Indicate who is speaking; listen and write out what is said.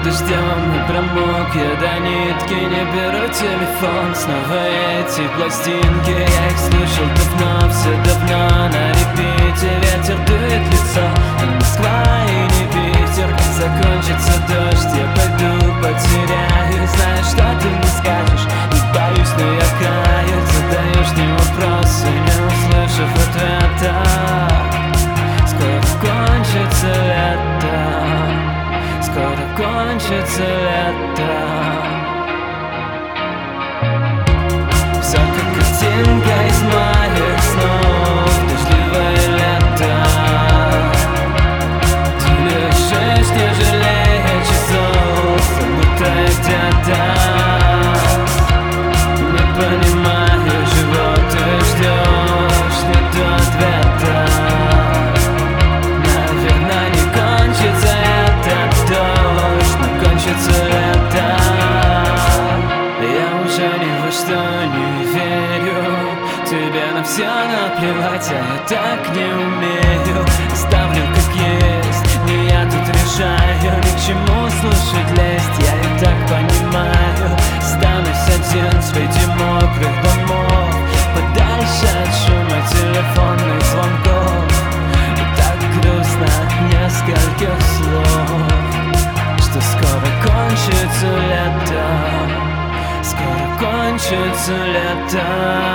Speaker 1: дождем и промок. Я до нитки не беру телефон. Снова эти пластинки, я их слышал давно, все давно на репите. Ветер дует в лицо, и Москва и не Питер. Закончится дождь, я пойду потеряюсь. Знаешь, что ты мне скажешь? Не боюсь, но я каюсь. Задаешь мне вопросы, не услышав ответа. Скоро кончится лето, скоро кончится лето. Все как картинка из моих снов. Дождливое лето. Ты лежишь, не жалея часов, забытая где-то. Не понимаю, чего ты ждешь, нету ответа. Наверное, не кончится этот дождь, но кончится лето. Я уже ни во что не верю. Тебе на все наплевать, а я так не умею. Ставлю как есть, не я тут решаю. Ни к чему слушать лезть, я и так понимаю. Станусь один среди мокрых домов, подальше от шума телефонных звонков. И так грустно от нескольких слов, что скоро кончится лето, скоро кончится лето.